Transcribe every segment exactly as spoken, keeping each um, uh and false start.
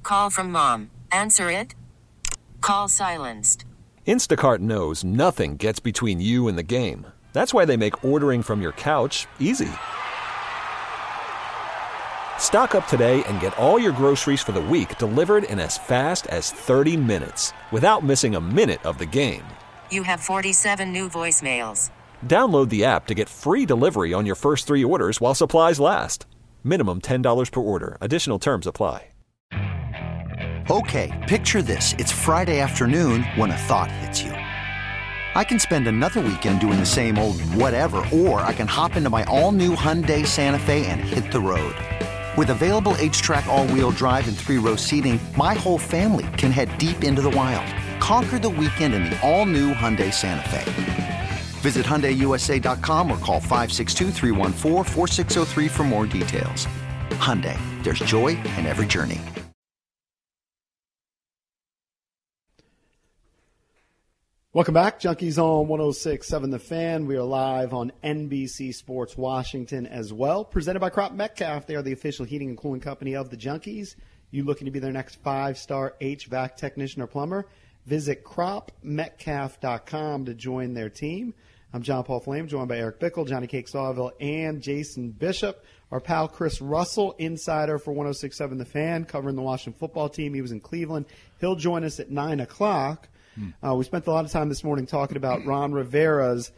Call from mom. Answer it. Call silenced. Instacart knows nothing gets between you and the game. That's why they make ordering from your couch easy. Stock up today and get all your groceries for the week delivered in as fast as thirty minutes without missing a minute of the game. You have forty-seven new voicemails. Download the app to get free delivery on your first three orders while supplies last. Minimum ten dollars per order. Additional terms apply. Okay, picture this. It's Friday afternoon when a thought hits you. I can spend another weekend doing the same old whatever, or I can hop into my all-new Hyundai Santa Fe and hit the road. With available H-Track all-wheel drive and three-row seating, my whole family can head deep into the wild. Conquer the weekend in the all-new Hyundai Santa Fe. Visit Hyundai U S A dot com or call five six two, three one four, four six zero three for more details. Hyundai, there's joy in every journey. Welcome back. Junkies on one oh six point seven The Fan. We are live on N B C Sports Washington as well. Presented by Crop Metcalf. They are the official heating and cooling company of the Junkies. You looking to be their next five-star H V A C technician or plumber? Visit crop metcalf dot com to join their team. I'm John Paul Flame, joined by Eric Bickle, Johnny Cake Sawville, and Jason Bishop. Our pal Chris Russell, insider for one oh six point seven The Fan, covering the Washington football team. He was in Cleveland. He'll join us at nine o'clock. Uh, we spent a lot of time this morning talking about Ron Rivera's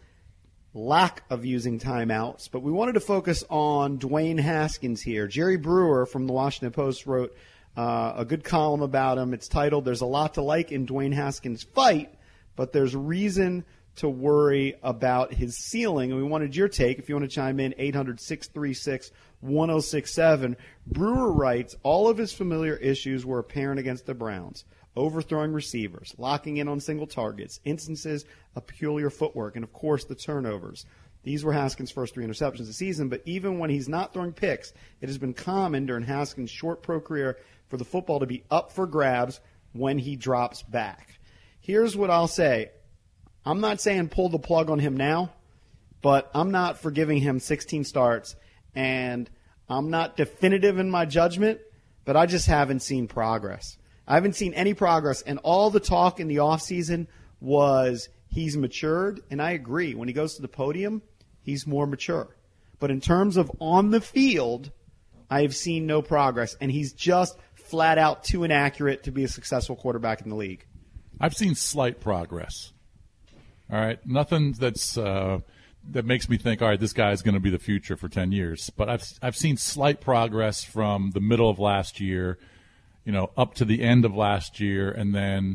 lack of using timeouts, but we wanted to focus on Dwayne Haskins here. Jerry Brewer from the Washington Post wrote uh, a good column about him. It's titled, "There's a lot to like in Dwayne Haskins' fight, but there's reason to worry about his ceiling." And we wanted your take. If you want to chime in, eight hundred, six three six, one oh six seven. Brewer writes, all of his familiar issues were apparent against the Browns. Overthrowing receivers, locking in on single targets, instances of peculiar footwork, and, of course, the turnovers. These were Haskins' first three interceptions this season, but even when he's not throwing picks, it has been common during Haskins' short pro career for the football to be up for grabs when he drops back. Here's what I'll say. I'm not saying pull the plug on him now, but I'm not forgiving him sixteen starts, and I'm not definitive in my judgment, but I just haven't seen progress. I haven't seen any progress, and all the talk in the offseason was he's matured, and I agree. When he goes to the podium, he's more mature. But in terms of on the field, I have seen no progress, and he's just flat out too inaccurate to be a successful quarterback in the league. I've seen slight progress. All right, nothing that's uh, that makes me think, all right, this guy's going to be the future for ten years. But I've I've seen slight progress from the middle of last year, you know, up to the end of last year, and then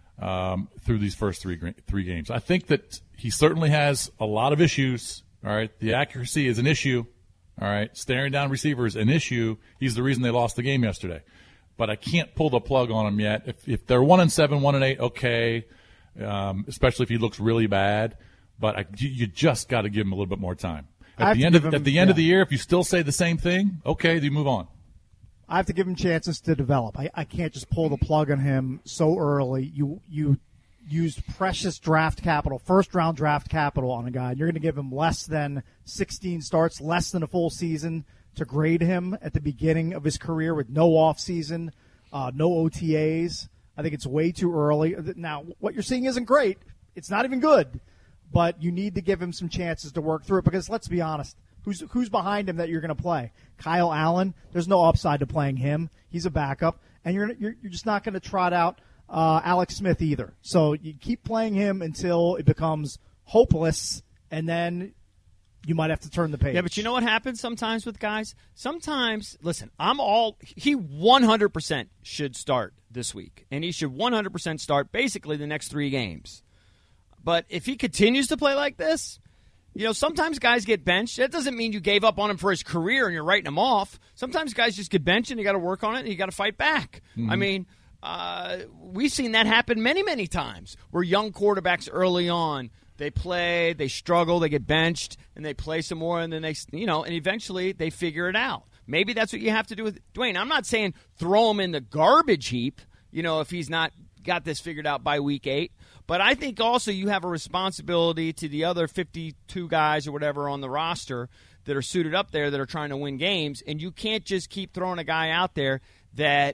um, through these first three three games. I think that he certainly has a lot of issues. All right, the accuracy is an issue. All right, staring down receivers an issue. He's the reason they lost the game yesterday. But I can't pull the plug on him yet. If if they're one and seven, one and eight, okay. Um, especially if he looks really bad. But I, you just got to give him a little bit more time. At the end of him, at the end yeah. of the year, if you still say the same thing, okay, then you move on. I have to give him chances to develop. I, I can't just pull the plug on him so early. You you used precious draft capital, first-round draft capital on a guy, and you're going to give him less than sixteen starts, less than a full season to grade him at the beginning of his career with no offseason, uh, no O T As. I think it's way too early. Now, what you're seeing isn't great. It's not even good. But you need to give him some chances to work through it because, let's be honest, who's who's behind him that you're going to play? Kyle Allen, there's no upside to playing him. He's a backup. And you're you're, you're just not going to trot out uh, Alex Smith either. So you keep playing him until it becomes hopeless, and then you might have to turn the page. Yeah, but you know what happens sometimes with guys? Sometimes, listen, I'm all – he one hundred percent should start this week, and he should one hundred percent start basically the next three games. But if he continues to play like this, you know, sometimes guys get benched. That doesn't mean you gave up on him for his career and you're writing him off. Sometimes guys just get benched and you got to work on it and you got to fight back. Mm-hmm. I mean, uh, we've seen that happen many, many times where young quarterbacks early on, they play, they struggle, they get benched, and they play some more, and then they, you know, and eventually they figure it out. Maybe that's what you have to do with Dwayne. I'm not saying throw him in the garbage heap, you know, if he's not got this figured out by week eight. But I think also you have a responsibility to the other fifty-two guys or whatever on the roster that are suited up there that are trying to win games, and you can't just keep throwing a guy out there that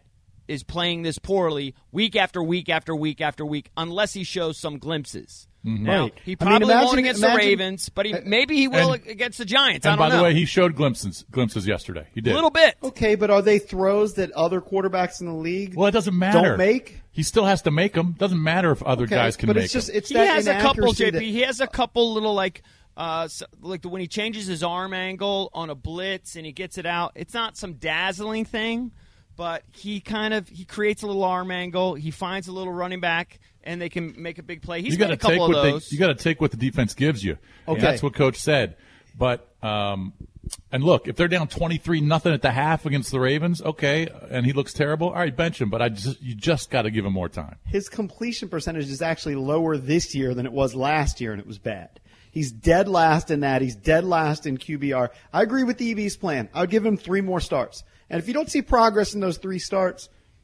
is playing this poorly week after week after week after week unless he shows some glimpses. Mm-hmm. Now, Right. he I mean, probably imagine- won't against imagine- the Ravens, but he, maybe he will and- against the Giants. And I don't by know. the way, he showed glimpses glimpses yesterday. He did a little bit. Okay, but are they throws that other quarterbacks in the league Well, it doesn't matter. don't make? He still has to make them. Doesn't matter if other Okay, guys can but make it's just them. it's He that has a couple, inaccuracy J P. that- He has a couple little like, uh, s- like the, when he changes his arm angle on a blitz and he gets it out. It's not some dazzling thing, but he kind of he creates a little arm angle. He finds a little running back, and they can make a big play. He's you made gotta a couple take of what those. They, you got to take what the defense gives you. And Okay. that's what Coach said. But um, and look, if they're down twenty-three nothing at the half against the Ravens, okay, and he looks terrible, all right, bench him. But I just you just got to give him more time. his completion percentage is actually lower this year than it was last year, and it was bad. He's dead last in that. He's dead last in Q B R. I agree with the E B's plan. I would give him three more starts. And if you don't see progress in those three starts,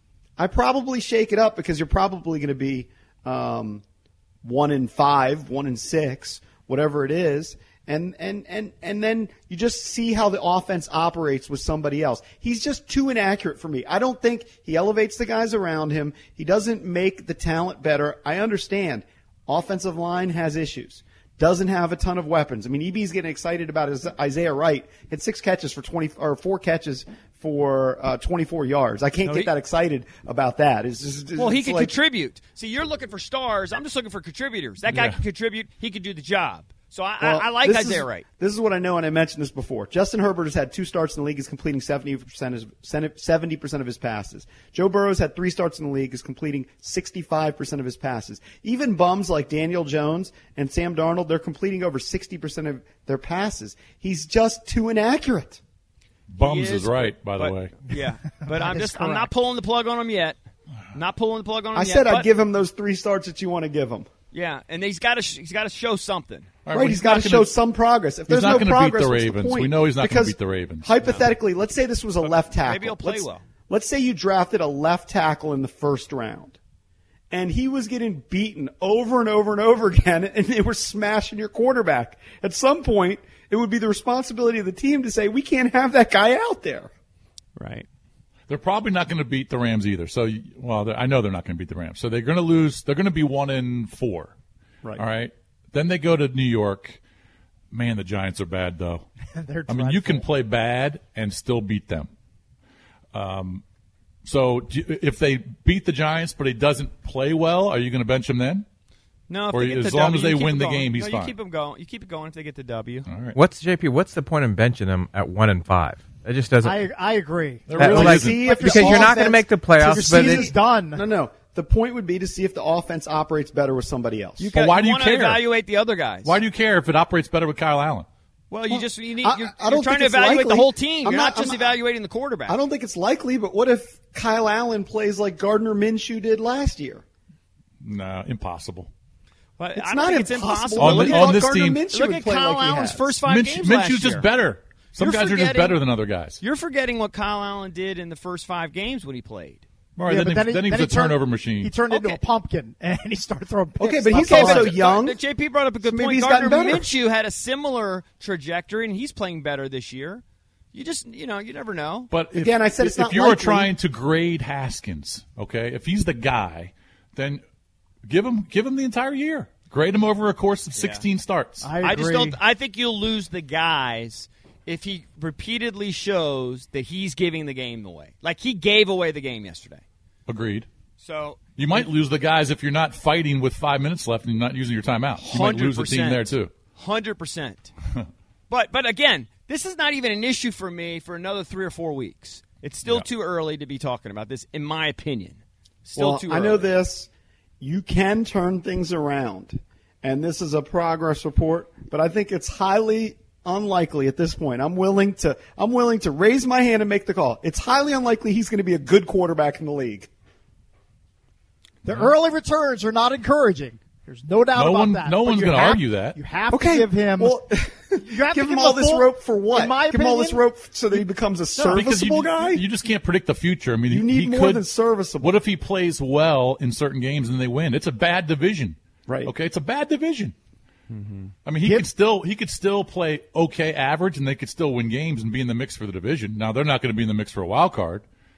I probably shake it up because you're probably going to be um, one in five, one in six, whatever it is. And, and, and, and then you just see how the offense operates with somebody else. He's just too inaccurate for me. I don't think he elevates the guys around him. He doesn't make the talent better. I understand. Offensive line has issues. Doesn't have a ton of weapons. I mean, E B's getting excited about his Isaiah Wright. Had six catches for twenty or four catches for uh, twenty-four yards. I can't No, get he- that excited about that. It's just, it's Well, he it's can like, contribute. See, you're looking for stars. I'm just looking for contributors. That guy Yeah. can contribute. He can do the job. So I, Well, I, I like this Isaiah is, Wright. This is what I know, and I mentioned this before. Justin Herbert has had two starts in the league. Is completing seventy percent of seventy percent of his passes. Joe Burrow's had three starts in the league. Is completing sixty-five percent of his passes. Even bums like Daniel Jones and Sam Darnold, they're completing over sixty percent of their passes. He's just too inaccurate. Bums He is, right, by but- the way. Yeah, but I'm is just I'm not correct. pulling the plug on him yet. Not pulling the plug on him I yet. said I'd but- give him those three starts that you want to give him. Yeah, and he's got to he's got to show something. All Right, well, he's got to not show gonna- some progress. If he's there's not no gonna beat progress, the what's Ravens. point? We know he's not gonna Because beat the Ravens. Hypothetically, let's say this was a left tackle. Maybe he'll play let's, well. Let's say you drafted a left tackle in the first round, and he was getting beaten over and over and over again, and they were smashing your quarterback. At some point, it would be the responsibility of the team to say, we can't have that guy out there. Right. They're probably not going to beat the Rams either. So, you- well, they're- I know they're not going to beat the Rams. So they're going to lose. They're going to be one in four. Right. All right. Then they go to New York. Man, the Giants are bad though. They're I mean, you can dreadful. play bad and still beat them. Um, so do you- if they beat the Giants, but he doesn't play well, are you going to bench him then? No, if Or they get as the long W, as they you keep win him the going. game, he's no, fine. You keep him going. You keep it going if they get the W. All right. What's J P? What's the point in benching them at one and five? It just doesn't. I I agree. There Uh, really like- isn't. See if because the you're not going to offense- make the Your playoffs, but season's it, done. No, no. The point would be to see if the offense operates better with somebody else. You But got- why do you want care? to evaluate the other guys? Why do you care if it operates better with Kyle Allen? Well, you just you need, I- you're, I don't you're trying think to it's evaluate the likely. whole team. I'm You're not- not, just I'm not- evaluating the quarterback. I don't think it's likely, but what if Kyle Allen plays like Gardner Minshew did last year? No, impossible. But It's I don't not think it's impossible. impossible. On Look the- at on what this Gardner team- Minshew Look would at play Kyle like he Allen's has. first five Minsh, games last Minshew's year. just better. Some You're guys are just forgetting- better than other guys. You're forgetting what Kyle Allen did in the first five games when he played. All right, Yeah, then, but he, then he was a turned- turnover machine. He turned into Okay. a pumpkin, and he started throwing picks. Okay, but he's left and also right. young. But J P brought up a good So maybe point. he's Gardner gotten better. Minshew had a similar trajectory, and he's playing better this year. You just, you know, you never know. But if, Again, I said it's if not you were likely. trying to grade Haskins, okay, if he's the guy, then give him give him the entire year. Grade him over a course of sixteen starts. I agree. I just don't. I think you'll lose the guys if he repeatedly shows that he's giving the game away. Like he gave away the game yesterday. Agreed. So You might lose the guys if you're not fighting with five minutes left and you're not using your timeout. You might lose the team there too. Hundred percent. But but again, this is not even an issue for me for another three or four weeks. It's still Yeah. too early to be talking about this, in my opinion. Still Well, too I early. know this. You can turn things around, and this is a progress report, but I think it's highly unlikely at this point. I'm willing to I'm willing to raise my hand and make the call. It's highly unlikely he's going to be a good quarterback in the league. The early returns are not encouraging. There's no doubt No about one- that. no But one's you gonna have- argue that. You have Okay, to give him. Well, you have give to him give all the this full- rope for what? In my give him all this opinion- rope so that he becomes a No, because serviceable you, guy. You just can't predict the future. I mean, You he- need he more could, than serviceable. What if he plays well in certain games and they win? It's a bad division. Right. Okay, it's a bad division. I mean, he could still he could still play okay average, and they could still win games and be in the mix for the division. Now they're not going to be in the mix for a wild card,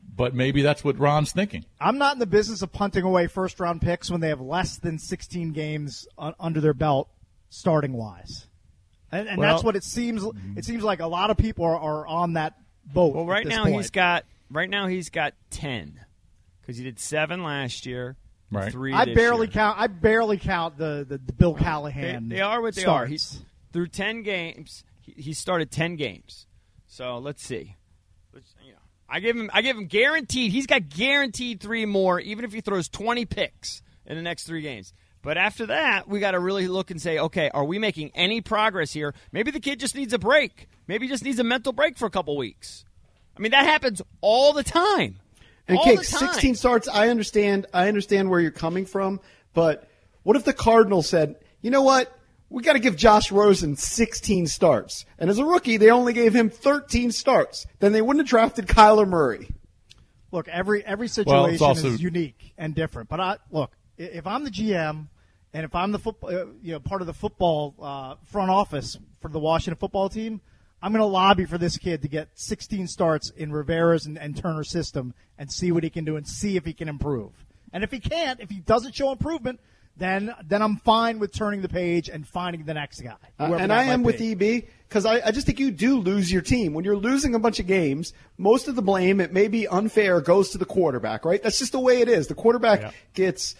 but maybe that's what Ron's thinking. I'm not in the business of punting away first-round picks when they have less than sixteen games uh, under their belt starting-wise. And, and Well- that's what it seems It seems like a lot of people are, are on that boat. Well, at right this now point. he's got right now he's got ten because he did seven last year, Right. three. I this barely year. count. I barely count the, the, the Bill They, Callahan. they are what they starts. are. He's through ten games. He, he started ten games. So let's see. Let's, you know, I give him. I give him guaranteed. He's got guaranteed three more, even if he throws twenty picks in the next three games. But after that, we got to really look and say, okay, are we making any progress here? Maybe the kid just needs a break. Maybe he just needs a mental break for a couple weeks. I mean, that happens all the time. And all Cake, the time. sixteen starts. I understand. I understand where you're coming from, but what if the Cardinals said, you know what? We got to give Josh Rosen sixteen starts, and as a rookie, they only gave him thirteen starts. Then they wouldn't have drafted Kyler Murray. Look, every every Well, situation it's also- is unique and different. But I look, i- if I'm the G M and if I'm the football, uh, you know, part of the football uh, front office for the Washington football team, I'm going to lobby for this kid to get sixteen starts in Rivera's and, and Turner's system and see what he can do and see if he can improve. And if he can't, if he doesn't show improvement, then then I'm fine with turning the page and finding the next guy. Uh, whoever and that I am might with be. E B because I, I just think you do lose your team. When you're losing a bunch of games, most of the blame, it may be unfair, goes to the quarterback, right? That's just the way it is. The quarterback Yeah. gets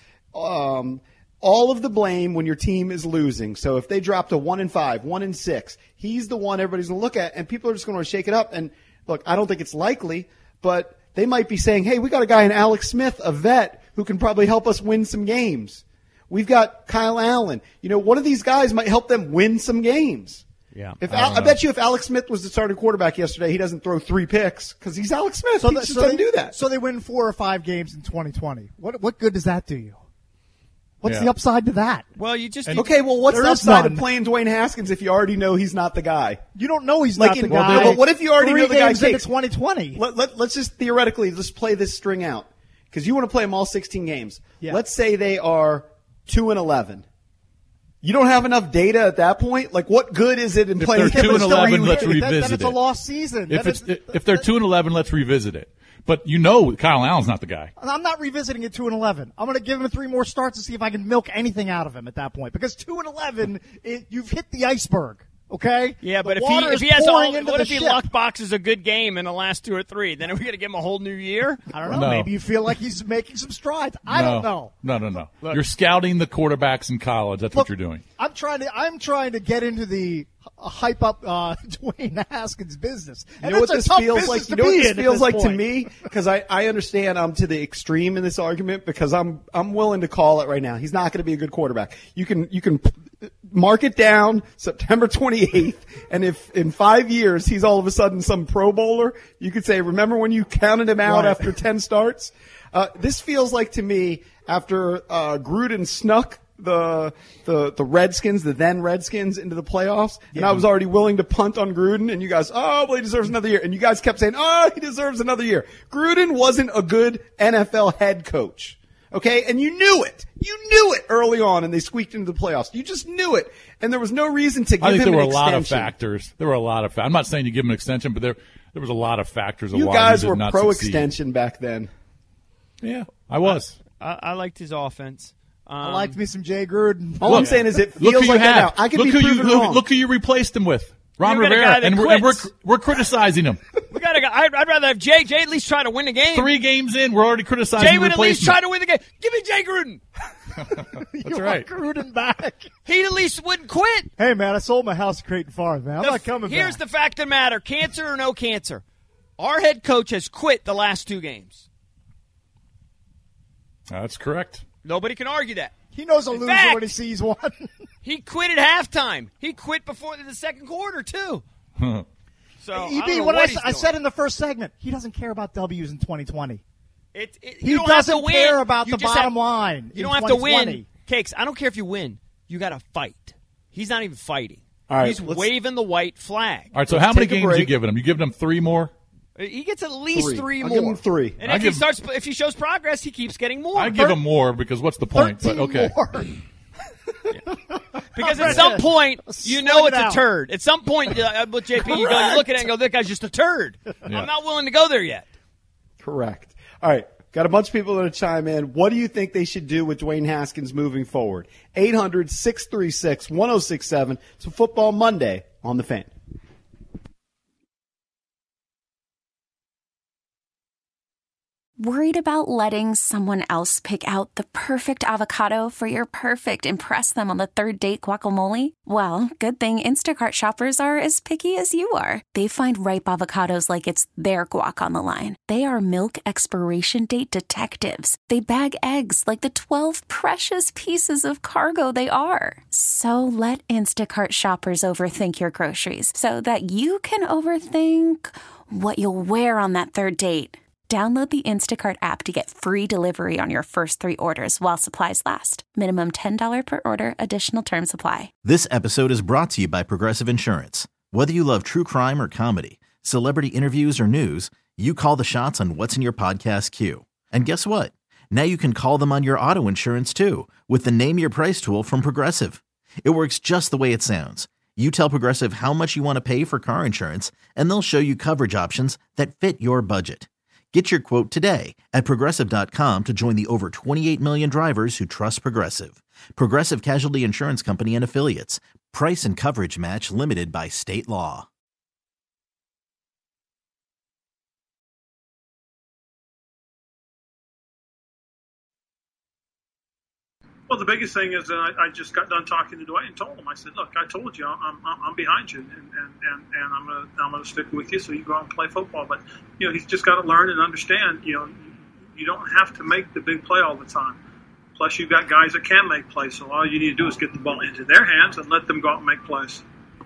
um, all of the blame when your team is losing. So if they drop to one and five, one and six, he's the one everybody's going to look at, and people are just going to shake it up. And look, I don't think it's likely, but they might be saying, hey, we got a guy in Alex Smith, a vet, who can probably help us win some games. We've got Kyle Allen. You know, one of these guys might help them win some games. Yeah. If I Al, don't I know. bet you if Alex Smith was the starting quarterback yesterday, he doesn't throw three picks because he's Alex Smith. So, he the- just so doesn't they, do that. So they win four or five games in twenty twenty. What what good does that do you? What's Yeah. the upside to that? Well, you just Okay, well, what's There the is upside none. of playing Dwayne Haskins if you already know he's not the guy? You don't know he's Like not the in- guy. well, but what if you already Three know the guy games into takes- twenty twenty? Let, let, let's just theoretically just play this string out because you want to play them all sixteen games. Yeah. Let's say they are two and eleven. You don't have enough data at that point. Like, what good is it in If playing? they're two and three eleven, weeks? let's Then- then revisit it's a it. lost season. If Then it's it's- if they're two and eleven, let's revisit it. But you know, Kyle Allen's not the guy. I'm not revisiting it two and eleven. I'm going to give him three more starts to see if I can milk anything out of him at that point. Because two and eleven, it, you've hit the iceberg. Okay. Yeah, but The if he water if is he has all, pouring into what the if he ship. luck boxes a good game in the last two or three? Then are we going to give him a whole new year? I don't know. No. Maybe you feel like he's making some strides. I no. don't know. No, no, no. You're scouting the quarterbacks in college. That's Look, what you're doing. I'm trying to. I'm trying to get into the uh, hype up uh, Dwayne Haskins business. You And know what it's a this tough feels business like? to You know what be this in at feels this like to point. me? Because I, I understand I'm to the extreme in this argument because I'm I'm willing to call it right now. He's not going to be a good quarterback. You can you can mark it down September twenty-eighth, and if in five years he's all of a sudden some Pro Bowler, you could say, remember when you counted him out Right. after ten starts? Uh, this feels like to me after uh, Gruden snuck the the the Redskins, the then Redskins, into the playoffs, and I was already willing to punt on Gruden, and you guys, oh, well, he deserves another year, and you guys kept saying, oh, he deserves another year. Gruden wasn't a good N F L head coach, okay, and you knew it. You knew it early on, and they squeaked into the playoffs. You just knew it, and there was no reason to give I think him there were an a lot of extension. factors. There were a lot of factors. I'm not saying you give him an extension, but there there was a lot of factors of You why guys he did were not pro succeed. extension back then. Yeah, I was. I, I liked his offense. Um, I liked me some Jay Gruden. All I'm saying is it Look feels who you like that have. now. I could look be who you proven look, wrong. look who you replaced him with. Ron You got a Rivera, guy that and, we're, and we're quits. we're criticizing him. We got to go. I'd, I'd rather have Jay. Jay at least try to win the game. Three games in, we're already criticizing Jay the would at least replacement. try to win the game. Give me Jay Gruden. That's You right. want Gruden back. He at least wouldn't quit. Hey man, I sold my house at Creighton Farms, man. I'm The not f- coming Here's back. the fact of the matter: cancer or no cancer, our head coach has quit the last two games. That's correct. Nobody can argue that. He knows a In loser fact- when he sees one. He quit at halftime. He quit before the second quarter too. So I E don't B, know what what I, he's s- I doing. said in the first segment, he doesn't care about W's in twenty twenty. It, it, He you don't have to doesn't win. care about You the just bottom have- line. You in don't have to twenty win, twenty. Cakes. I don't care if you win. You got to fight. He's not even fighting. All right, He's let's- waving the white flag. All right, so Let's how many take a games are you break. giving him? You giving him three more? He gets at least Three. three I'll more. give him three. And I if he give- starts, if he shows progress, he keeps getting more. I give him more because what's the point? But thirteen okay. more. Because at some point, you know Slug it's it a out. turd. At some point, uh, with J P, you go, you look at it and go, "That guy's just a turd." I'm not willing to go there yet. Correct. All right. Got a bunch of people going to chime in. What do you think they should do with Dwayne Haskins moving forward? eight hundred, six three six, one oh six seven. It's a Football Monday on The Fan. Worried about letting someone else pick out the perfect avocado for your perfect impress them on the third date guacamole? Well, good thing Instacart shoppers are as picky as you are. They find ripe avocados like it's their guac on the line. They are milk expiration date detectives. They bag eggs like the twelve precious pieces of cargo they are. So let Instacart shoppers overthink your groceries so that you can overthink what you'll wear on that third date. Download the Instacart app to get free delivery on your first three orders while supplies last. Minimum ten dollars per order. Additional terms apply. This episode is brought to you by Progressive Insurance. Whether you love true crime or comedy, celebrity interviews or news, you call the shots on what's in your podcast queue. And guess what? Now you can call them on your auto insurance too with the Name Your Price tool from Progressive. It works just the way it sounds. You tell Progressive how much you want to pay for car insurance, and they'll show you coverage options that fit your budget. Get your quote today at Progressive dot com to join the over twenty-eight million drivers who trust Progressive. Progressive Casualty Insurance Company and Affiliates. Price and coverage match limited by state law. Well, the biggest thing is that I, I just got done talking to Dwayne and told him, I said, look, I told you I'm, I'm, I'm behind you, and, and, and, and I'm going to I'm gonna stick with you so you go out and play football. But, you know, he's just got to learn and understand, you know, you don't have to make the big play all the time. Plus, you've got guys that can make plays, so all you need to do is get the ball into their hands and let them go out and make plays.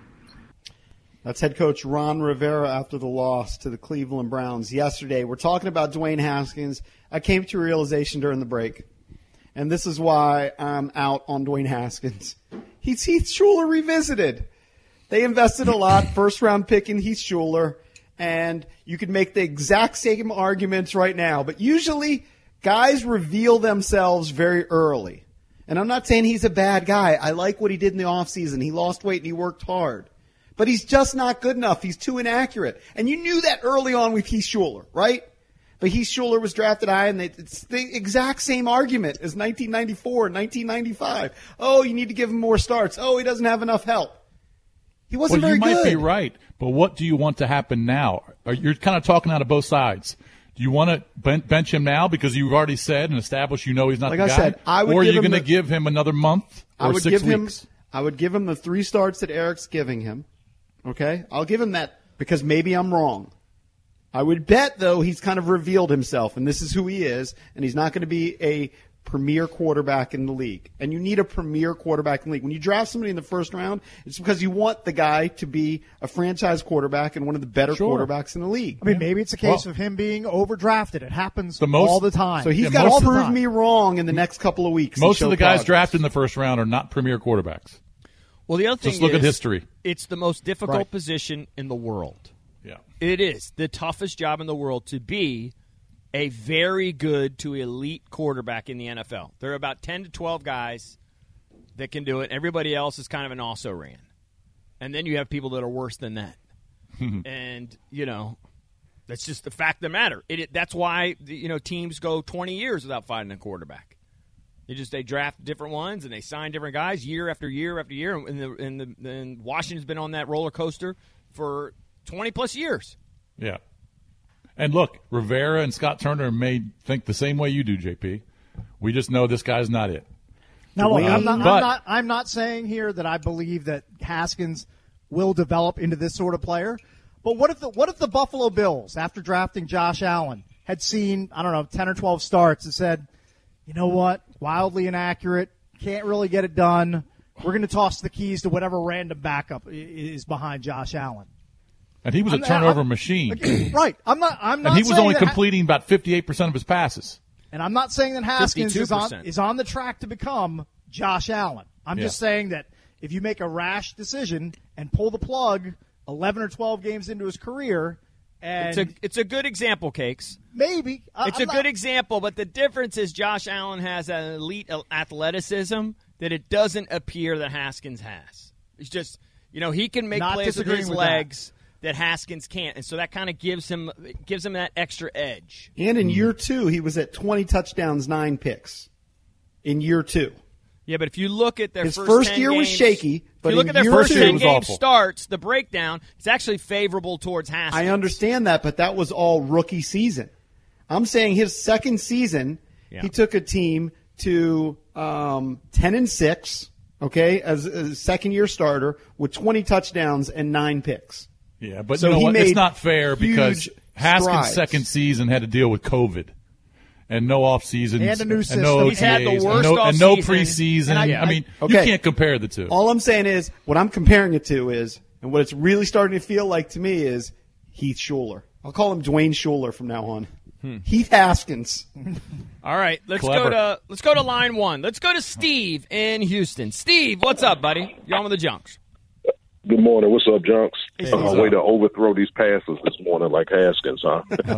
That's head coach Ron Rivera after the loss to the Cleveland Browns yesterday. We're talking about Dwayne Haskins. I came to a realization during the break. And this is why I'm out on Dwayne Haskins. He's Heath Schuler revisited. They invested a lot, first-round pick in Heath Schuler, and you could make the exact same arguments right now. But usually, guys reveal themselves very early. And I'm not saying he's a bad guy. I like what he did in the offseason. He lost weight and he worked hard. But he's just not good enough. He's too inaccurate. And you knew that early on with Heath Schuler, right? But Heath Schuler was drafted high, and it's the exact same argument as nineteen ninety-four and nineteen ninety-five. Oh, you need to give him more starts. Oh, he doesn't have enough help. He wasn't well, very good. You might be right, but what do you want to happen now? You're kind of talking out of both sides. Do you want to bench him now because you've already said and established you know he's not like the I guy? Said, I would or are you going to give him another month or I would six give weeks? Him, I would give him the three starts that Eric's giving him. Okay? I'll give him that because maybe I'm wrong. I would bet, though, he's kind of revealed himself, and this is who he is, and he's not going to be a premier quarterback in the league. And you need a premier quarterback in the league. When you draft somebody in the first round, it's because you want the guy to be a franchise quarterback and one of the better sure. quarterbacks in the league. I mean, maybe it's a case well, of him being overdrafted. It happens the most, all the time. So he's yeah, got to prove me wrong in the next couple of weeks. Most of the guys progress. drafted in the first round are not premier quarterbacks. Well, the other thing Just look is, at history. It's the most difficult right. position in the world. Yeah. It is the toughest job in the world to be a very good to elite quarterback in the N F L. There are about ten to twelve guys that can do it. Everybody else is kind of an also-ran. And then you have people that are worse than that. And, you know, that's just the fact of the matter. It, it, that's why, you know, teams go twenty years without finding a quarterback. They just they draft different ones and they sign different guys year after year after year. And, the, and, the, and Washington's been on that roller coaster for twenty-plus years. Yeah. And look, Rivera and Scott Turner may think the same way you do, J P. We just know this guy's not it. Now, look, I'm not, but, I'm, not, I'm not saying here that I believe that Haskins will develop into this sort of player. But what if the what if the Buffalo Bills, after drafting Josh Allen, had seen, I don't know, ten or twelve starts and said, you know what, wildly inaccurate, can't really get it done. We're going to toss the keys to whatever random backup is behind Josh Allen. And he was a I'm, turnover I'm, machine. Okay, right. I'm not I'm not And he was saying only that completing ha- about fifty-eight percent of his passes. And I'm not saying that Haskins is on, fifty-two percent is on the track to become Josh Allen. I'm yeah. just saying that if you make a rash decision and pull the plug eleven or twelve games into his career, and it's a, it's a good example, Cakes. Maybe. I, It's I'm a not, good example, but the difference is Josh Allen has an elite athleticism that it doesn't appear that Haskins has. It's just, you know, he can make Not plays with disagreeing his with legs that Haskins can't, and so that kind of gives him gives him that extra edge. And in year two, he was at twenty touchdowns, nine picks. In year two. Yeah, but if you look at their His first, first ten year games, was shaky, but if you look in at their year first two- ten It was game awful. starts, the breakdown is actually favorable towards Haskins. I understand that, but that was all rookie season. I'm saying his second season, Yeah. he took a team to um, ten and six, okay, as, as a second year starter with twenty touchdowns and nine picks. Yeah, but So you know he what? made It's not fair because huge Haskins' strides. second season had to deal with COVID and no off seasons And a new and system. no He's had the O T As, worst and no, and no offseason. preseason. And I, I- mean, Okay. you can't compare the two. All I'm saying is, what I'm comparing it to is, and what it's really starting to feel like to me is Heath Schuler. I'll call him Dwayne Schuler from now on. Hmm. Heath Haskins. All right, let's Clever. go to let's go to line one. Let's go to Steve in Houston. Steve, what's up, buddy? You're on with the Junks. Good morning. What's up, Junks? Hey, uh, what's way up? to overthrow these passes this morning like Haskins, huh?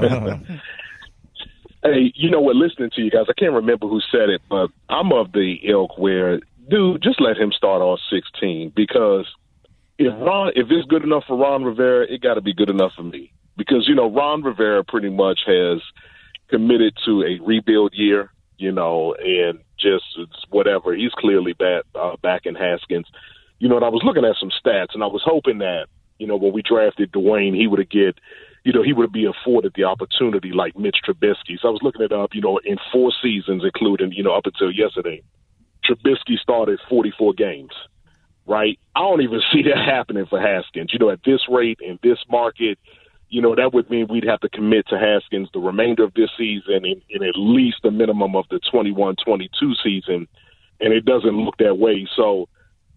Hey, you know what? Listening to you guys, I can't remember who said it, but I'm of the ilk where, dude, just let him start all sixteen because if Ron, if it's good enough for Ron Rivera, it got to be good enough for me. Because, you know, Ron Rivera pretty much has committed to a rebuild year, you know, and just it's whatever. He's clearly back, uh, back in Haskins. You know, and I was looking at some stats, and I was hoping that, you know, when we drafted Dwayne, he would have get, you know, he would be afforded the opportunity like Mitch Trubisky. So I was looking it up, you know, in four seasons, including, you know, up until yesterday, Trubisky started forty-four games, right? I don't even see that happening for Haskins. You know, at this rate, in this market, you know, that would mean we'd have to commit to Haskins the remainder of this season and, and at least a minimum of the twenty-one twenty-two season, and it doesn't look that way. So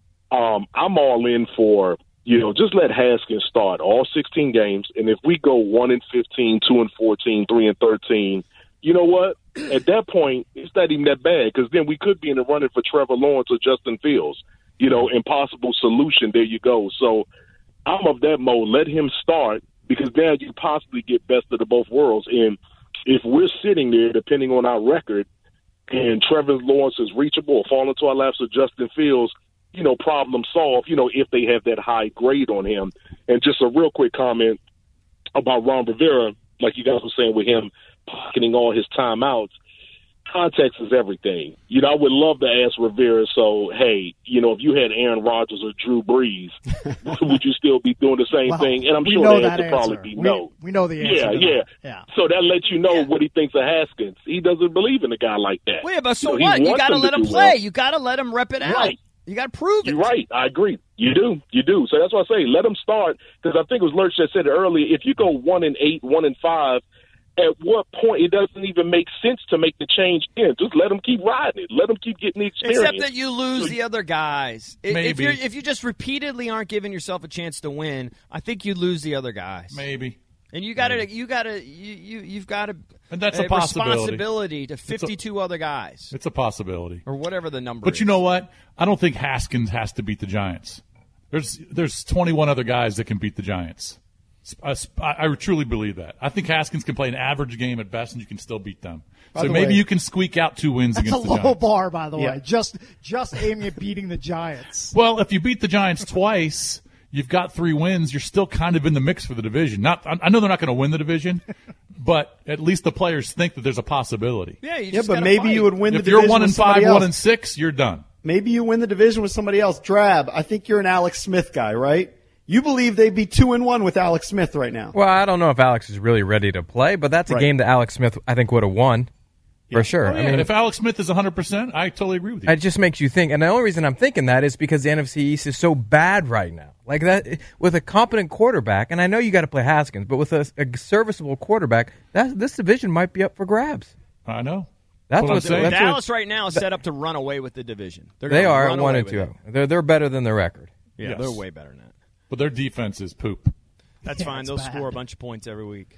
um, I'm all in for, you know, just let Haskins start all sixteen games, and if we go one and fifteen, two and fourteen, three and thirteen, you know what? At that point, it's not even that bad because then we could be in the running for Trevor Lawrence or Justin Fields. You know, impossible solution. There you go. So I'm of that mode. Let him start because then you possibly get best of the both worlds. And if we're sitting there, depending on our record, and Trevor Lawrence is reachable or fall into our laps of Justin Fields, you know, problem solved, you know, if they have that high grade on him. And just a real quick comment about Ron Rivera, like you guys were saying with him pocketing all his timeouts, context is everything. You know, I would love to ask Rivera, so, hey, you know, if you had Aaron Rodgers or Drew Brees, would you still be doing the same Well, thing? And I'm sure the answer would probably be we, no. We know the answer. Yeah, to yeah. that. yeah. So that lets you know Yeah. what he thinks of Haskins. He doesn't believe in a guy like that. Well, yeah, but so You know, he what? You wants got to him let him do play. well. You got to let him rep it out. Right. You got to prove it. You're right. I agree. You do. You do. So that's why I say let him start because I think it was Lurch that said it earlier. If you go one and eight, one and five, at what point it doesn't even make sense to make the change in? Just let them keep riding it. Let them keep getting the experience. Except that you lose the other guys. If- If Maybe. you if you just repeatedly aren't giving yourself a chance to win, I think you lose the other guys. Maybe. And you got to you got to you, you you've got to And that's a possibility. responsibility to fifty-two other guys It's a possibility. or whatever the number But is. you know what? I don't think Haskins has to beat the Giants. There's there's twenty-one other guys that can beat the Giants. I, I truly believe that. I think Haskins can play an average game at best, and you can still beat them. By so the maybe way, you can squeak out two wins That's a against the low Giants. bar, by the Yeah. way. Just just aiming at beating the Giants. Well, if you beat the Giants twice, you've got three wins. You're still kind of in the mix for the division. Not, I I know they're not going to win the division, but at least the players think that there's a possibility. Yeah, you Yeah, just but gotta maybe fight. you would win If the you're division one with and five, somebody one else. and six, you're done. Maybe you win the division with somebody else. Drab, I think you're an Alex Smith guy, right? You believe they'd be two and one with Alex Smith right now. Well, I don't know if Alex is really ready to play, but that's a Right. game that Alex Smith, I think, would have won for sure. Oh, yeah, I mean, and if Alex Smith is one hundred percent, I totally agree with you. it just makes you think. And the only reason I'm thinking that is because the N F C East is so bad right now. Like that, with a competent quarterback, and I know you got to play Haskins, but with a, a serviceable quarterback, that this division might be up for grabs. I know. That's what what I'm saying. that's what- Dallas right now is set up to run away with the division. They're They gonna are run at one away and with two. it. They're they're better than their record. Yeah, Yes. they're way better than that. But their defense is poop. That's Yeah, fine. it's They'll bad. score a bunch of points every week.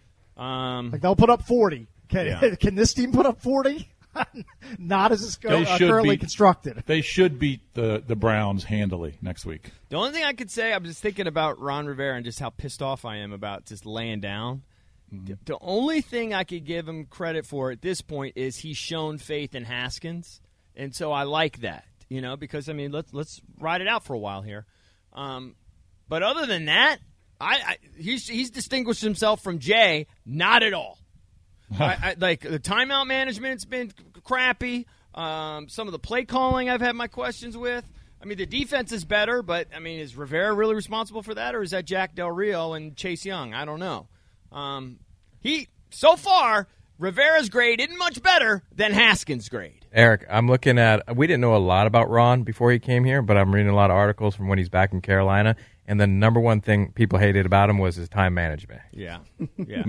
Um, Like they'll put up forty. Can, Yeah. can this team put up forty? Not as it's go, They uh, should currently beat- constructed. They should beat the, the Browns handily next week. the only thing I could say, I'm just thinking about Ron Rivera and just how pissed off I am about just laying down. The, the only thing I could give him credit for at this point is he's shown faith in Haskins, and so I like that. You know, because I mean, let's let's ride it out for a while here. Um, but other than that, I, I he's he's distinguished himself from Jay. Not at all. I, I, like the timeout management's been crappy. Um, some of the play calling I've had my questions with. I mean, the defense is better, but I mean, is Rivera really responsible for that, or is that Jack Del Rio and Chase Young? I don't know. Um, he so far Rivera's grade isn't much better than Haskins' grade. Eric, I'm looking at. We didn't know a lot about Ron before he came here, but I'm reading a lot of articles from when he's back in Carolina. And the number one thing people hated about him was his time management. Yeah, yeah.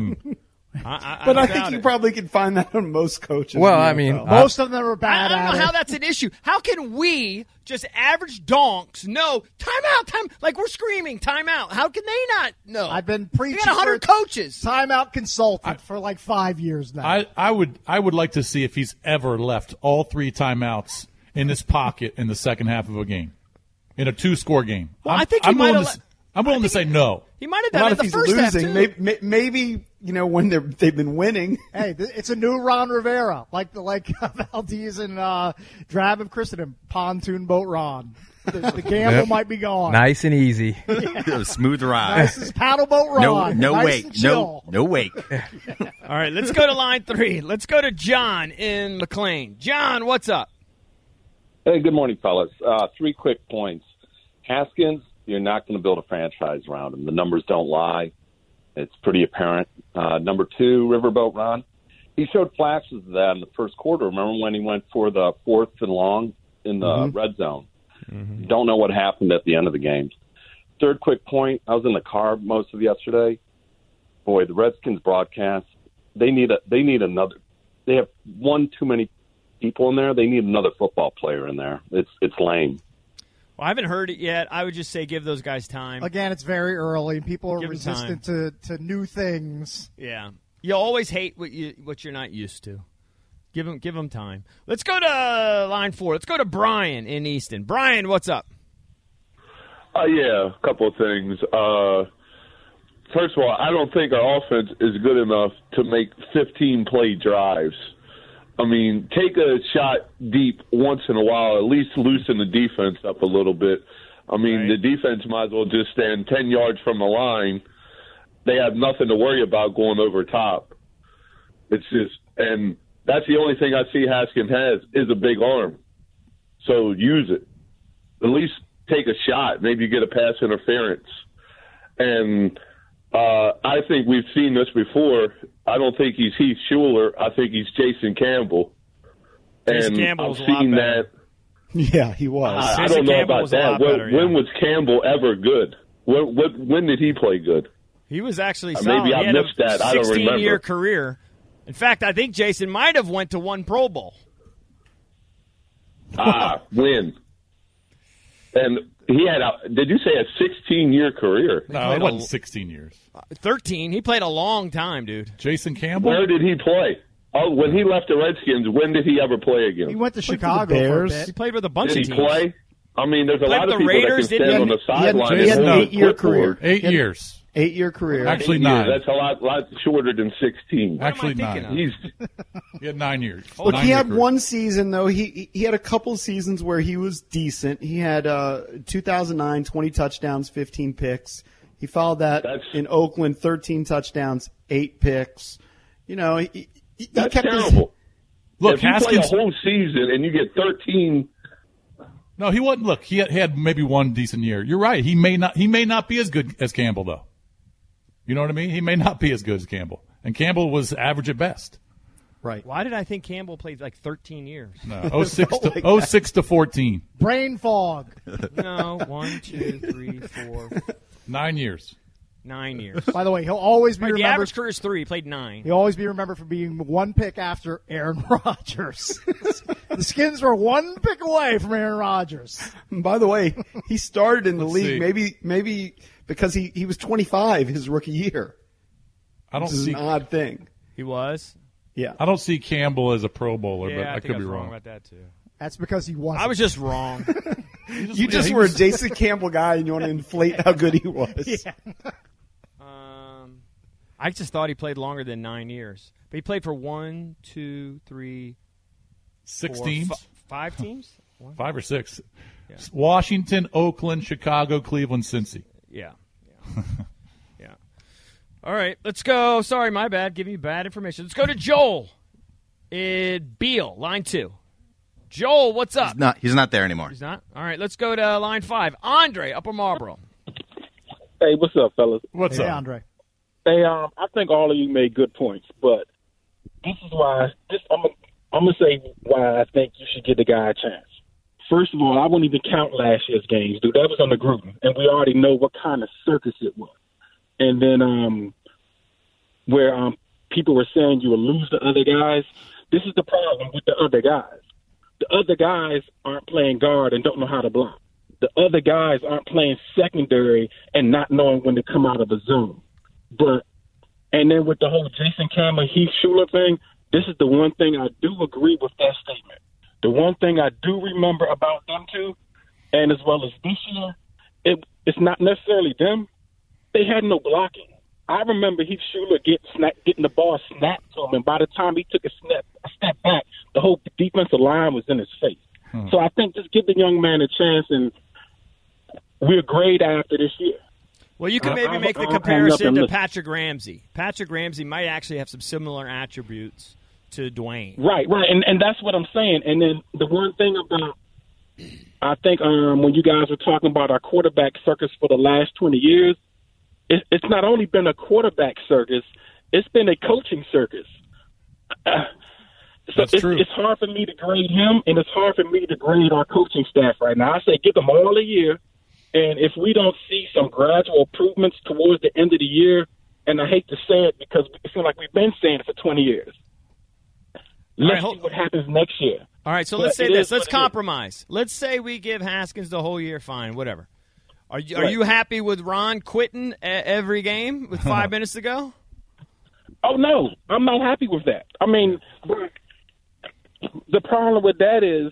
I, I, but I, I think you it. probably can find that on most coaches. Well, I mean, uh, most of them are bad I, I don't at know it. how that's an issue. How can we, just average donks, know timeout, time? Like we're screaming timeout. How can they not know? I've been preaching. We got a hundred for coaches. Timeout consultant I, for like five years now. I, I would I would like to see if he's ever left all three timeouts in his pocket in the second half of a game, in a two-score game. Well, I'm, I think he I'm might willing have. to, I'm willing to say no. He might have Not done it if the he's first half losing. too. Maybe, maybe you know when they're they've been winning. Hey, th- it's a new Ron Rivera, like the like Valdez and uh, Drab of Christendom, pontoon boat Ron. The, the gamble Yep. might be gone. Nice and easy. Smooth ride. Nice as paddle boat Ron. No, no nice wake. and chill. No, no wake. All right, let's go to line three. Let's go to John in McLean. John, what's up? Hey, good morning, fellas. Uh, three quick points. Haskins, you're not going to build a franchise around him. The numbers don't lie. It's pretty apparent. Uh, number two, Riverboat Ron. He showed flashes of that in the first quarter. Remember when he went for the fourth and long in the mm-hmm. red zone? Mm-hmm. Don't know what happened at the end of the game. Third quick point, I was in the car most of yesterday. Boy, the Redskins broadcast, they need a they need another. They have one too many people in there. They need another football player in there. It's it's lame. Well, I haven't heard it yet. I would just say give those guys time. Again, it's very early. People are Give 'em resistant to, to new things. Yeah, you always hate what you what you're not used to. Give them give them time. Let's go to line four. Let's go to Brian in Easton. Brian, what's up? Uh, yeah, a couple of things. Uh, first of all, I don't think our offense is good enough to make fifteen-play drives. I mean, take a shot deep once in a while, at least loosen the defense up a little bit. I mean, right. The defense might as well just stand ten yards from the line. They have nothing to worry about going over top. It's just, and that's the only thing I see Haskins has is a big arm. So use it. At least take a shot. Maybe get a pass interference. And uh, I think we've seen this before. I don't think he's Heath Schuler. I think he's Jason Campbell. Jason and Campbell was I've a lot seen better. that. Yeah, he was. I, I Jason don't know Campbell about was a that. lot When, better, yeah. when was Campbell ever good? When, when, when did he play good? He was actually Uh, solid. maybe I he had missed a that. I don't sixteen-year remember. career. In fact, I think Jason might have went to one Pro Bowl. Ah, win. And he had a, did you say a sixteen-year career? No, it wasn't sixteen years. thirteen. He played a long time, dude. Jason Campbell? Where did he play? Oh, when he left the Redskins, when did he ever play again? He went to Played for Chicago the for a Bears. bit. He played with a bunch Did of he teams. play? I mean, there's a Played lot with of the people Raiders, that can didn't stand he? on the He had, sideline. he had and an hold a eight-year clipboard. career. Eight He had an years. Eight-year career. Actually, Eight nine. years. That's a lot, lot shorter than sixteen. What am I Actually, thinking nine. of? He's He had nine years. Look, Nine he year had career. one season, though. He he had a couple seasons where he was decent. He had uh, two thousand nine, twenty touchdowns, fifteen picks. He followed that That's- in Oakland, thirteen touchdowns, eight picks. You know, he, he, he that's kept his, terrible. Look, if you Haskins. play a whole season and you get thirteen, No, he wasn't. Look, he had, he had maybe one decent year. You're right. He may not. He may not be as good as Campbell, though. You know what I mean? He may not be as good as Campbell, and Campbell was average at best. Right. Why did I think Campbell played like thirteen years? No, oh six to like oh six to fourteen. Brain fog. No, one, two, three, four, Nine years. nine years. By the way, he'll always be Right, the remembered. average career is three. He played nine. He'll always be remembered for being one pick after Aaron Rodgers. The Skins were one pick away from Aaron Rodgers. And by the way, he started in the Let's league see. maybe maybe because he, he was twenty-five his rookie year. I don't Which is see. an odd thing. He was. Yeah. I don't see Campbell as a Pro Bowler, Yeah, but I, I, think could I be was wrong. about that too. That's because he wasn't. I was just wrong. You just he were was- a Jason Campbell guy and you want to inflate how good he was. Yeah. um, I just thought he played longer than nine years, but he played for one, two, three, Six four, teams, fi- five teams. One? five or six. Yeah. Washington, Oakland, Chicago, Cleveland, Cincy. Yeah. yeah. All right, let's go. Sorry, my bad. Giving you bad information. Let's go to Joel in Beale, line two. Joel, what's up? He's not, he's not there anymore. He's not? All right, let's go to line five. Andre, Upper Marlboro. Hey, what's up, fellas? What's hey, up? Andre. Hey, um, I think all of you made good points, but this is why this, I'm gonna I'm gonna say why I think you should give the guy a chance. First of all, I wouldn't even count last year's games, dude. That was on the Gruden, and we already know what kind of circus it was. And then um, where um, people were saying you will lose the other guys, this is the problem with the other guys. The other guys aren't playing guard and don't know how to block. The other guys aren't playing secondary and not knowing when to come out of the zone. But and then with the whole Jason Campbell, Heath Schuler thing, this is the one thing I do agree with that statement. The one thing I do remember about them two, and as well as this year, it, it's not necessarily them. They had no blocking. I remember Heath Schuler get snap, getting the ball snapped to him, and by the time he took a step, a step back, the whole defensive line was in his face. Hmm. So I think just give the young man a chance, and we're great after this year. Well, you can maybe I, make I, the I, comparison to Patrick Ramsey. Patrick Ramsey might actually have some similar attributes to Dwayne. Right, right, and and that's what I'm saying. And then the one thing about, I think um, when you guys were talking about our quarterback circus for the last twenty years, it, it's not only been a quarterback circus, it's been a coaching circus. Uh, so it's, it's hard for me to grade him, and it's hard for me to grade our coaching staff right now. I say give them all a year, and if we don't see some gradual improvements towards the end of the year, and I hate to say it because it seems like we've been saying it for twenty years, let's right, see what happens next year. All right, so but let's say this. Let's compromise. Let's say we give Haskins the whole year, fine, whatever. Are you, are right. you happy with Ron quitting every game with five minutes to go? Oh, no. I'm not happy with that. I mean, the problem with that is,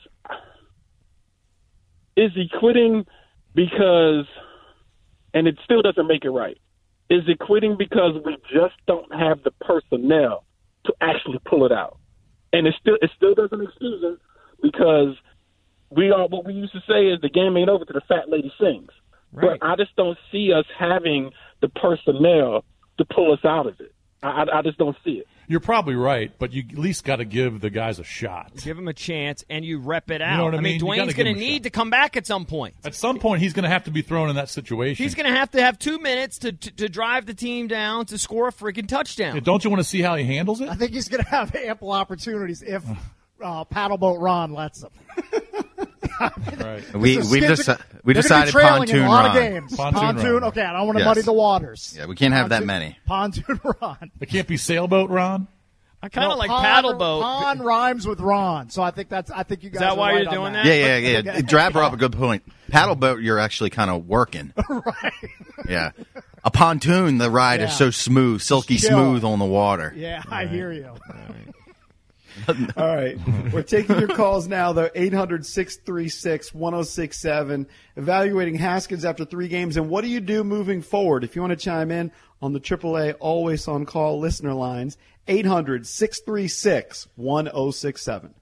is he quitting because, and it still doesn't make it right, is he quitting because we just don't have the personnel to actually pull it out? And it still it still doesn't excuse him because we are what we used to say is the game ain't over till the fat lady sings. Right. But I just don't see us having the personnel to pull us out of it. I, I just don't see it. You're probably right, but you at least got to give the guys a shot. Give them a chance, and you rep it out. You know what I mean? mean? Dwayne's going to need to come back at some point. At some point, he's going to have to be thrown in that situation. He's going to have to have two minutes to, to to drive the team down to score a freaking touchdown. Yeah, don't you want to see how he handles it? I think he's going to have ample opportunities if uh, Paddleboat Ron lets him. Right. We we just uh, we They're decided pontoon in a lot Ron. of games. Pontoon, pontoon Ron. Okay, I don't want to yes. muddy the waters. Yeah, we can't have pontoon, that many. Pontoon Ron. It can't be sailboat Ron. I kind of no, like pond, paddleboat. Pond rhymes with Ron, so I think that's. I think you guys. Is that are why right you're doing that? that? Yeah, yeah, yeah. Drab brought up a good point. Paddleboat, you're actually kind of working. Right. Yeah. A pontoon, the ride yeah. is so smooth, silky smooth on the water. Yeah, I right. hear you. All right. We're taking your calls now, though. eight hundred, six three six, one oh six seven. Evaluating Haskins after three games. And what do you do moving forward? If you want to chime in on the triple A Always On Call listener lines, eight hundred, six three six, one oh six seven.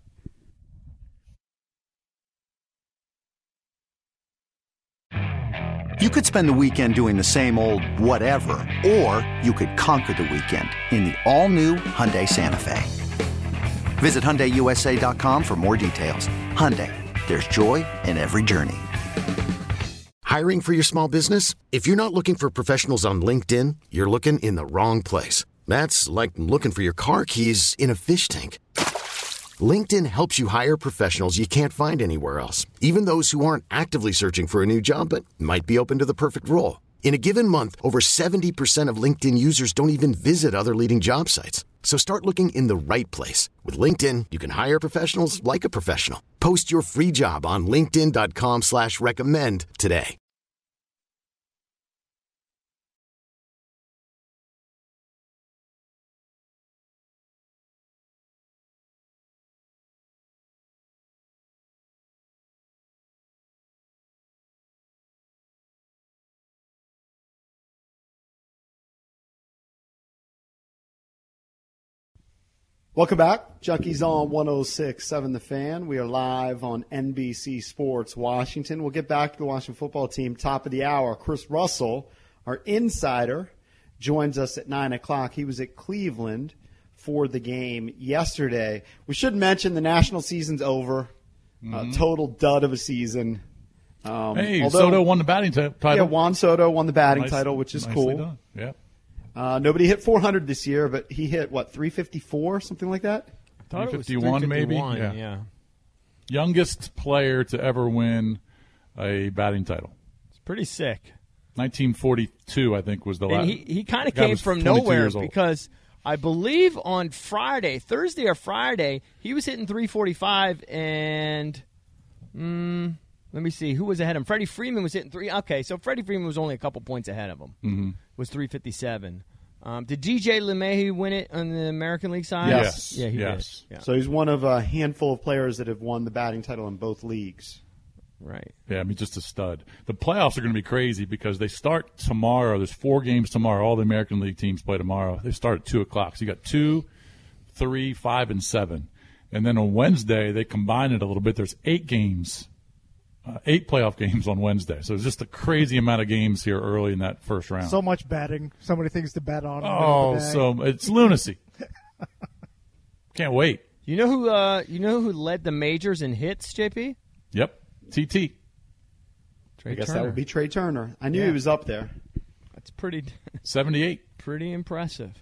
You could spend the weekend doing the same old whatever, or you could conquer the weekend in the all-new Hyundai Santa Fe. Visit Hyundai U S A dot com for more details. Hyundai, there's joy in every journey. Hiring for your small business? If you're not looking for professionals on LinkedIn, you're looking in the wrong place. That's like looking for your car keys in a fish tank. LinkedIn helps you hire professionals you can't find anywhere else, even those who aren't actively searching for a new job but might be open to the perfect role. In a given month, over seventy percent of LinkedIn users don't even visit other leading job sites. So start looking in the right place. With LinkedIn, you can hire professionals like a professional. Post your free job on linkedin dot com slash recommend today. Welcome back. Junkies on one oh six point seven The Fan. We are live on N B C Sports Washington. We'll get back to the Washington football team top of the hour. Chris Russell, our insider, joins us at nine o'clock. He was at Cleveland for the game yesterday. We should mention the national season's over. Mm-hmm. Uh, total dud of a season. Um, hey, although, Soto won the batting t- title. Yeah, Juan Soto won the batting nice, title, which is nicely cool. Done. Yeah. Uh, nobody hit four hundred this year, but he hit, what, three fifty-four, something like that? three fifty-one maybe? Yeah. yeah. Youngest player to ever win a batting title. It's pretty sick. nineteen forty-two, I think, was the last. And he, he kind of came from nowhere because I believe on Friday, Thursday or Friday, he was hitting three forty-five and mm, let me see, who was ahead of him? Freddie Freeman was hitting three. Okay, so Freddie Freeman was only a couple points ahead of him. Mm-hmm. Was three fifty-seven. Um, did D J LeMahieu win it on the American League side? Yes. Yeah, he yes. did. Yeah. So he's one of a handful of players that have won the batting title in both leagues. Right. Yeah, I mean, just a stud. The playoffs are going to be crazy because they start tomorrow. There's four games tomorrow. All the American League teams play tomorrow. They start at two o'clock. So you got two, three, five, and seven. And then on Wednesday, they combine it a little bit. There's eight games, uh, eight playoff games on Wednesday. So it's just a crazy amount of games here early in that first round. So much betting. So many things to bet on. Oh, so it's lunacy. Can't wait. You know who? Uh, you know who led the majors in hits, J P? Yep. T T. Trey I guess Turner. that would be Trey Turner. I knew Yeah. he was up there. That's pretty seventy-eight. Pretty impressive.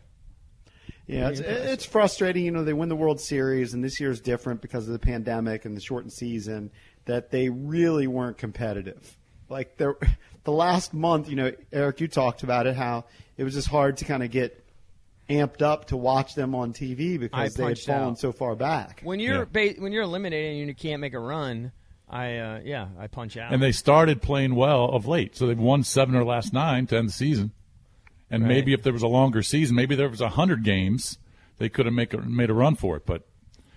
Yeah, it's, it's frustrating. You know, they win the World Series, and this year's different because of the pandemic and the shortened season, that they really weren't competitive. Like, the last month, you know, Eric, you talked about it, how it was just hard to kind of get amped up to watch them on T V because they had fallen out. so far back. When you're ba- when you're eliminated and you can't make a run, I uh, yeah, I punch out. And they started playing well of late. So they've won seven of their last nine to end the season. And Right. maybe if there was a longer season, maybe there was one hundred games, they could have make a, made a run for it. But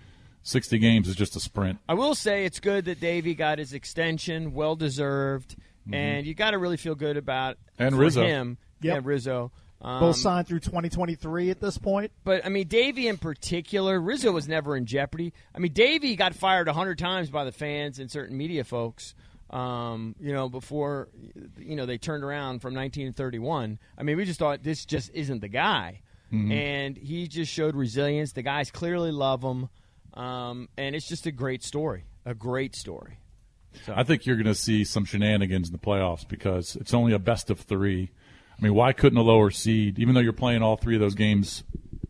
sixty games is just a sprint. I will say it's good that Davey got his extension, well deserved, Mm-hmm. and you got to really feel good about And for Rizzo. him. Yep. Yeah, Rizzo. Um, Both signed through twenty twenty-three at this point. But, I mean, Davey in particular, Rizzo was never in jeopardy. I mean, Davey got fired a hundred times by the fans and certain media folks, um, you know, before, you know, they turned around from nineteen thirty-one. I mean, we just thought this just isn't the guy. Mm-hmm. And he just showed resilience. The guys clearly love him. Um, and it's just a great story, a great story. So. I think you're going to see some shenanigans in the playoffs because it's only a best of three. I mean, why couldn't a lower seed, even though you're playing all three of those games,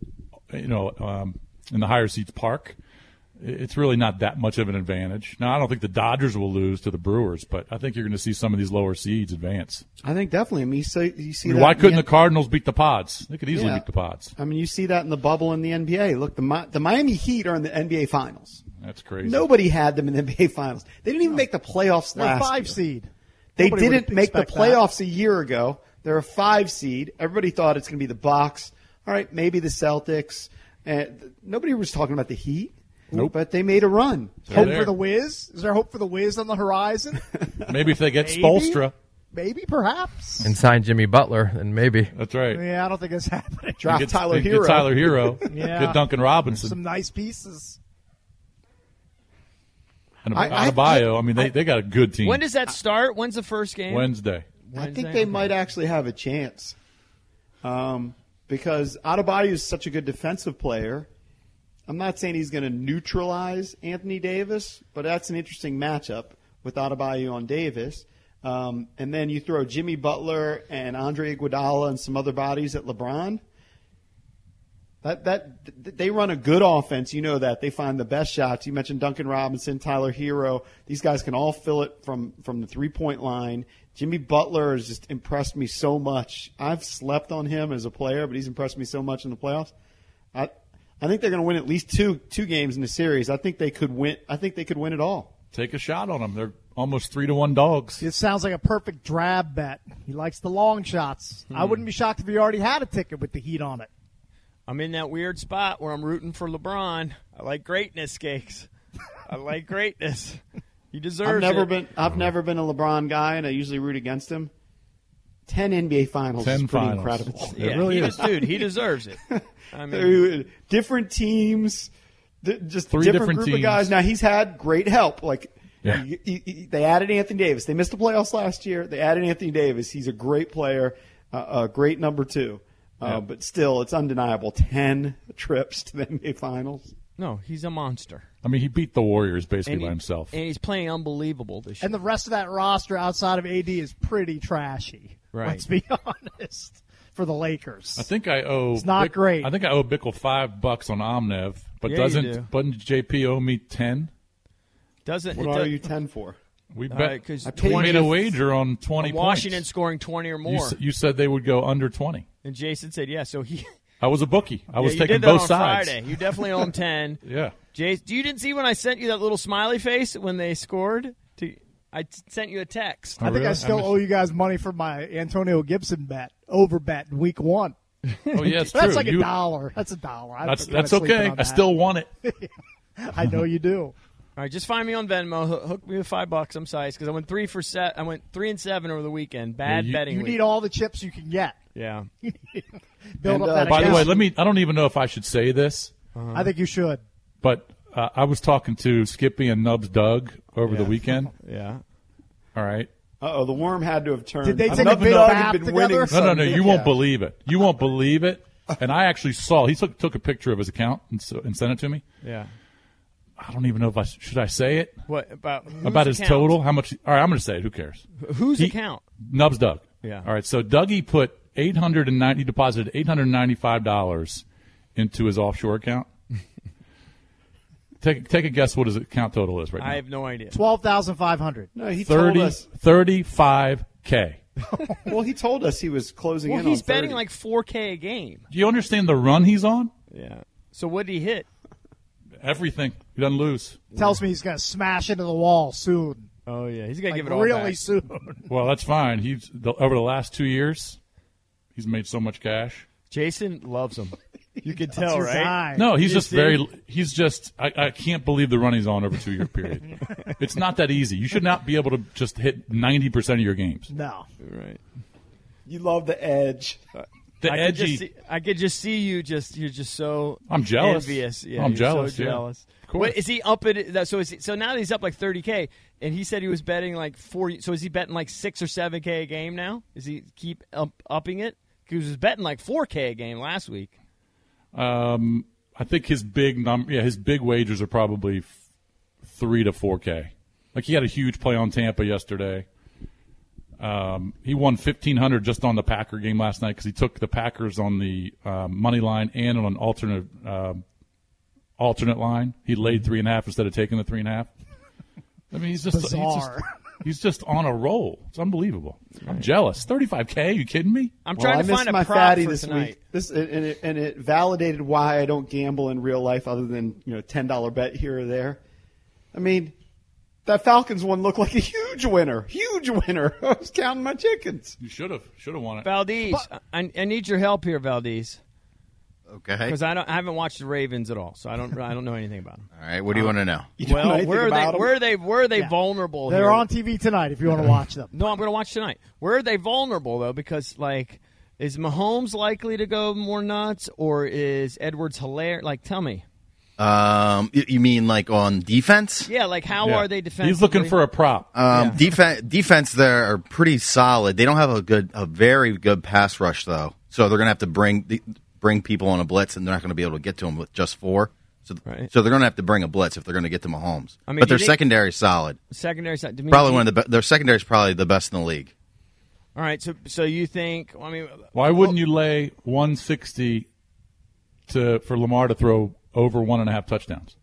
you know, um, in the higher seeds park, it's really not that much of an advantage. Now, I don't think the Dodgers will lose to the Brewers, but I think you're going to see some of these lower seeds advance. I think definitely. I mean, you see, you see I mean, that why in couldn't the N- Cardinals beat the Pods? They could easily Yeah. beat the Pods. I mean, you see that in the bubble in the N B A. Look, the Mi- the Miami Heat are in the N B A Finals. That's crazy. Nobody had them in the N B A Finals. They didn't even make the playoffs They're a last five year. seed. They Nobody didn't would make the expect that. playoffs a year ago. They're a five seed. Everybody thought it's going to be the Bucks. All right, maybe the Celtics. And nobody was talking about the Heat. Nope. But they made a run. They're Hope there. for the Wiz? Is there hope for the Wiz on the horizon? Maybe if they get Maybe? Spoelstra. Maybe, perhaps. And sign Jimmy Butler, then maybe. That's right. Yeah, I don't think it's happening. Draft Get- Tyler get Hero. Tyler Hero. Yeah. Get Duncan Robinson. Some nice pieces. And I- I- Adebayo, I, mean, they, they got a good team. When does that start? When's the first game? Wednesday. I think Wednesday? they Okay. might actually have a chance. Um, because Adebayo is such a good defensive player. I'm not saying he's going to neutralize Anthony Davis, but that's an interesting matchup with Adebayo on Davis. Um, and then you throw Jimmy Butler and Andre Iguodala and some other bodies at LeBron. That that they run a good offense. You know that. They find the best shots. You mentioned Duncan Robinson, Tyler Hero. These guys can all fill it from, from the three-point line. Jimmy Butler has just impressed me so much. I've slept on him as a player, but he's impressed me so much in the playoffs. I I think they're going to win at least two two games in the series. I think they could win. I think they could win it all. Take a shot on them. They're almost three to one dogs. It sounds like a perfect drab bet. He likes the long shots. I wouldn't be shocked if he already had a ticket with the Heat on it. I'm in that weird spot where I'm rooting for LeBron. I like greatness, Cakes. I like greatness. He deserves I've never it. been I've never been a LeBron guy, and I usually root against him. Ten N B A Finals Ten is pretty finals. incredible. It's- Yeah, It really he is. does- dude. He deserves it. I mean, They're different teams, th- just Three different, different group teams. of guys. Now he's had great help. Like Yeah. he- he- he- they added Anthony Davis. They missed the playoffs last year. They added Anthony Davis. He's a great player, uh, a great number two. Uh, Yeah. But still, it's undeniable. Ten trips to the N B A Finals. No, he's a monster. I mean, he beat the Warriors basically And by he- himself. And he's playing unbelievable this year. And the rest of that roster outside of A D is pretty trashy. Right. Let's be honest. For the Lakers. I think I owe. It's not Bick- great. I think I owe Bickle five bucks on Omnev, but Yeah, you doesn't do. doesn't J P owe me ten? Doesn't What it are does- you ten for? We All bet. right, 'cause we twenty made a wager on twenty on Washington points. scoring twenty or You, more. s- you said they would go under twenty. And Jason said, yeah, so he. I was a bookie. I Yeah, was you taking did that both on sides. Friday. You definitely owe him ten. Yeah. Jason, you didn't see when I sent you that little smiley face when they scored? To, I t- sent you a text. I think I still owe you guys money for my Antonio Gibson bet, over bet in week one. Oh, yeah, it's That's true. like You- a dollar. That's a dollar. I'm That's kinda that's sleeping okay. on I that. still won it. I know you do. All right, just find me on Venmo. Ho- Hook me with five bucks. I'm sized because I went three for set. I went three and seven over the weekend. Bad Yeah, you- betting. You week. need all the chips you can get. Yeah. Build And, up uh, that By the account. way, let me. I don't even know if I should say this, I think you should. but uh, I was talking to Skippy and Nubs Doug over the Yeah. weekend. Yeah. All right. Uh-oh, the worm had to have turned. Did they take a Nub big Dog bath had been together? winning No, no, some no. You big- won't yeah. believe it. You won't believe it. And I actually saw. He took took a picture of his account and, so, and sent it to me. Yeah. I don't even know if I should I say it What about whose about his account? total. How much? All right, I'm going to say it. Who cares? Whose He- account? Nubs Doug. Yeah. All right. So Dougie put eight hundred and ninety deposited eight hundred ninety five dollars into his offshore account. take take a guess what his account total is right now. I have no idea. Twelve thousand five hundred. No, he thirty told us. thirty-five K. Well, he told us he was closing Well, in he's on betting thirty. like four K a game. Do you understand the run he's on? Yeah. So what did he hit? Everything. He doesn't lose. Tells me he's going to smash into the wall soon. Oh yeah, he's gonna Like, give it all really back. soon. Well, that's fine. He's the, over the last two years, he's made so much cash. Jason loves him. You can That's tell, your right? guy. No, he's You just see? very. He's just. I, I can't believe the run he's on over a two year period. It's not that easy. You should not be able to just hit ninety percent of your games. No. Right. You love the edge. The I edgy. Could just see, I could just see you. Just you're just so. I'm jealous. Envious. Yeah, I'm you're jealous, So yeah. jealous. Of course. Wait, is he up at that? So is he, so now that he's up like thirty K, and he said he was betting like four. So is he betting like six or seven K a game now? Is he keep up, upping it? Because he was betting like four K a game last week. Um, I think his big num. Yeah, his big wagers are probably f- three to four K. Like he had a huge play on Tampa yesterday. Um, he won fifteen hundred just on the Packer game last night because he took the Packers on the uh, money line and on an alternate uh, alternate line. He laid three and a half instead of taking the three and a half. I mean, he's just he's just, Bizarre. he's just on a roll. It's unbelievable. I'm jealous. thirty-five K? Are you kidding me? I'm Well, trying I to missed find a my prop fatty for this tonight. week. This and it, and it validated why I don't gamble in real life, other than you know ten dollar bet here or there. I mean, that Falcons one looked like a huge winner, huge winner. I was counting my chickens. You should have should have won it. Valdez, I, I need your help here, Valdez, Okay. because I don't I haven't watched the Ravens at all, so I don't I don't know anything about them. All right. What do you want to know? You don't know Well, anything where are they? about 'em? Where are they? Where are they Yeah. vulnerable? They're here? on T V tonight if you want to watch them. No, I'm going to watch tonight. Where are they vulnerable though? Because like, is Mahomes likely to go more nuts, or is Edwards hilarious? Like, tell me. Um, you, you mean like on defense? Yeah, like how Yeah. are they defensively? He's looking for a prop. Um, Yeah. defense defense there are pretty solid. They don't have a good, a very good pass rush though. So they're gonna have to bring the, bring people on a blitz, and they're not gonna be able to get to them with just four. So, Right. so they're gonna have to bring a blitz if they're gonna get to Mahomes. I mean, but do you their think- secondary is solid. secondary side. do you mean- Probably one of the be- their secondary is probably the best in the league. All right, so so you think? I mean, Why wouldn't you lay one sixty to for Lamar to throw over one and a half touchdowns?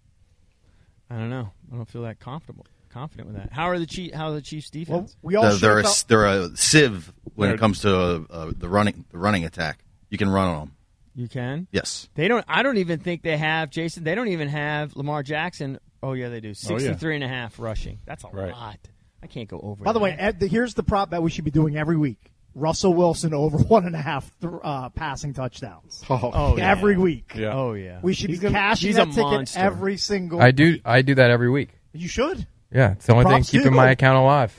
I don't know. I don't feel that comfortable, confident with that. How are the Chief? How are the Chiefs' Well, defense? we all They're, should they're, have a, felt- they're a sieve when They're- it comes to uh, uh, the running the running attack. You can run on them. you can. Yes. They don't. I don't even think they have Jason. They don't even have Lamar Jackson. Oh yeah, they do. Sixty-three and a half rushing. That's a Right. lot. I can't go over. By the way, that. Ed, the, here's the prop bet we should be doing every week. Russell Wilson over one and a half th- uh, passing touchdowns. Oh, Oh, yeah. Every week. Yeah. oh yeah. We should He's be gonna- cashing he's that a ticket monster. every single I do. I do that every week. You should. Yeah, it's the only Props thing keeping do. my account alive.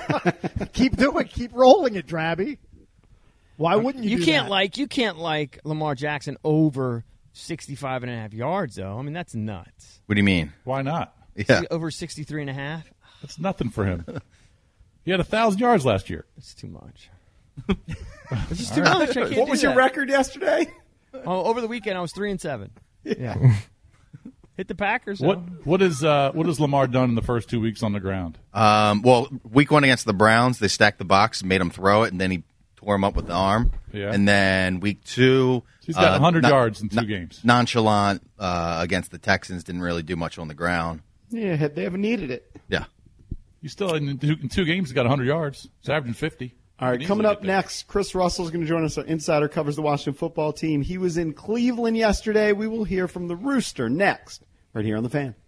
Keep doing it. Keep rolling it, Drabby. Why wouldn't you You do can't that? like you can't like Lamar Jackson over sixty-five and a half yards though. I mean that's nuts. What do you mean? Why not? Yeah. See, over sixty-three and a half. That's nothing for him. He had a thousand yards last year. That's too much. It's just too much. I can't What do was your that. record yesterday? Oh, over the weekend I was three and seven. Yeah. Hit the Packers. What though. what is uh, what has Lamar done in the first two weeks on the ground? Um, well, week one against the Browns, they stacked the box, made him throw it, and then he tore him up with the arm. Yeah. And then week two, He's got uh, one hundred non- yards in two non- games. Nonchalant uh, against the Texans, didn't really do much on the ground. Yeah, they haven't needed it. Yeah. He's still in two, in two games. He's got one hundred yards. He's averaging fifty. All right, He can coming easily up get there. next, Chris Russell is going to join us. Our insider covers the Washington football team. He was in Cleveland yesterday. We will hear from the Rooster next, right here on The Fan.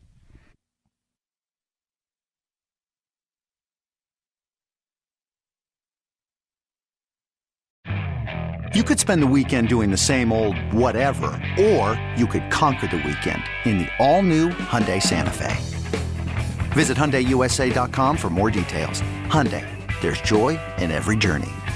You could spend the weekend doing the same old whatever, or you could conquer the weekend in the all-new Hyundai Santa Fe. Visit Hyundai U S A dot com for more details. Hyundai, there's joy in every journey.